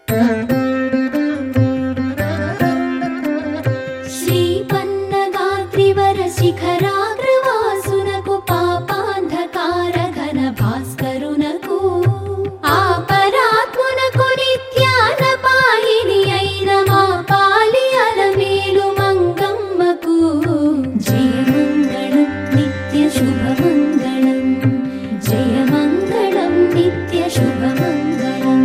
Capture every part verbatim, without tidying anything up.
శ్రీపన్నగాత్రివర శిఖరాగ్రవాసునకు పాపాంధకార ఘన భాస్కరునకు ఆపరాత్మునకు నిత్యాన పాయిని అయిన మా పాలి అలమేలు మంగమ్మకు జయమంగళం నిత్య శుభమంగళం జయమంగళం నిత్య శుభమంగళం.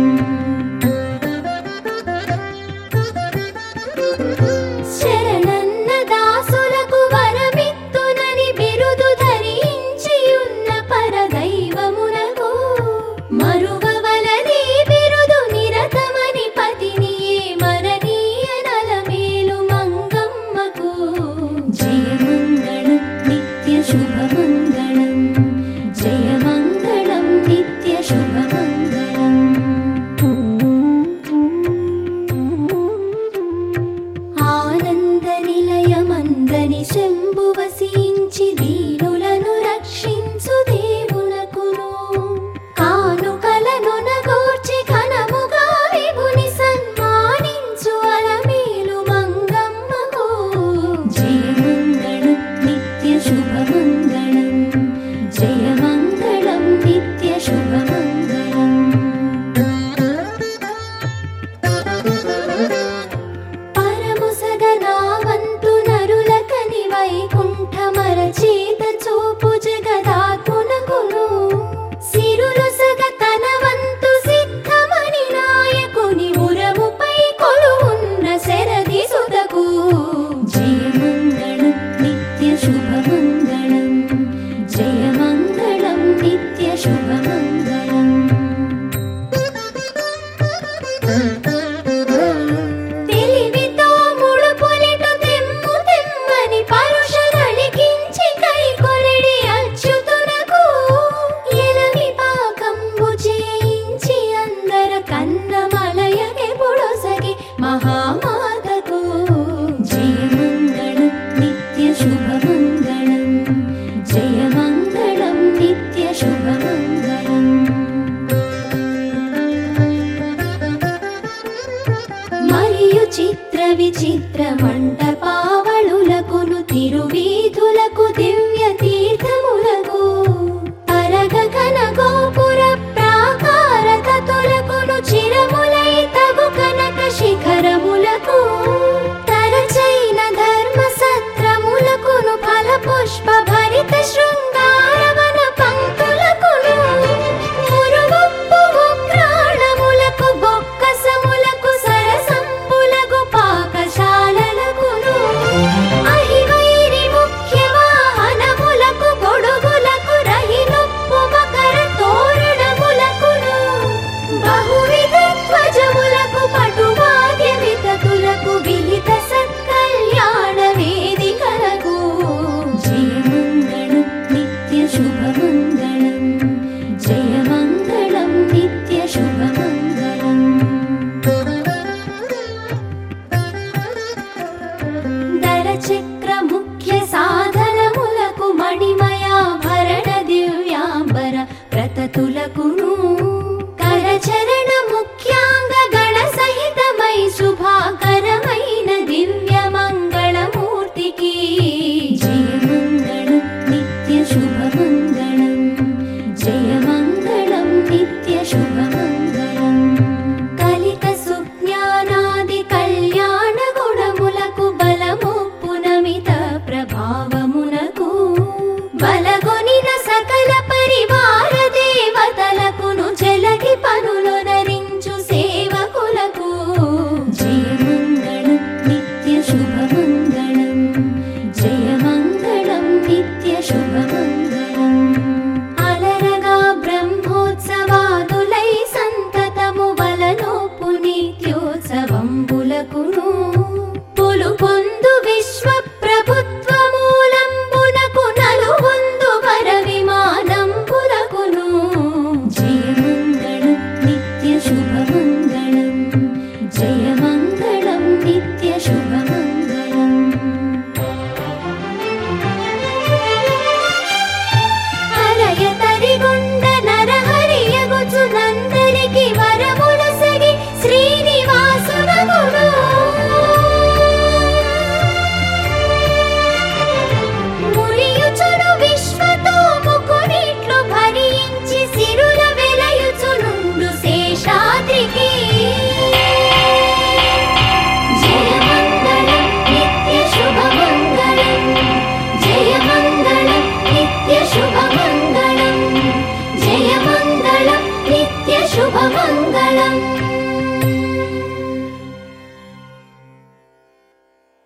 శరణన్న దాసులకు వరమిత్తునని బిరుదు ధరించియున్న పరదైవమునకు మరువవలది బిరుదు నిరతమని పతినియే మరణీయ నలమేలు మంగమ్మకు జయమంగళం నిత్య శుభమంగళం జయమంగళం నిత్య శుభమంగళం. ఆనంద నిలయమందని శంభు వసించి దీనులను రక్షించు దేవునకును కానుకలను నగూర్చి ఘనముగా విభుని సన్మానించు అలమేలు మంగమ్మకు జయమంగళం నిత్య శుభమంగళం జయమంగళం నిత్య శుభమంగళం. పరముసగనావంతు నరులకని వైకుంఠమరచేత చూపు జగదాత్మునకును సిరులు సగ తనవంతు సిద్ధమణి నాయకుని ఉరముపై కొలువున్న శరది సుతకు జయమంగళం నిత్య శుభమంగళం జయమంగళం నిత్య శుభమంగళం. తెలివితో ముడుపులిటు తెమ్ము తెమ్మని పరుషరళికించి కైకొరిడి అచ్యుతునకు ఎలవి పాకంబు చేయించి అందర కన్నమలయకి పొడొసగి మహామాతకు జయమంగళం నిత్య శుభమంగళం జయమంగళం నిత్య శుభమంగళం. మరియు చిత్ర విచిత్ర మంట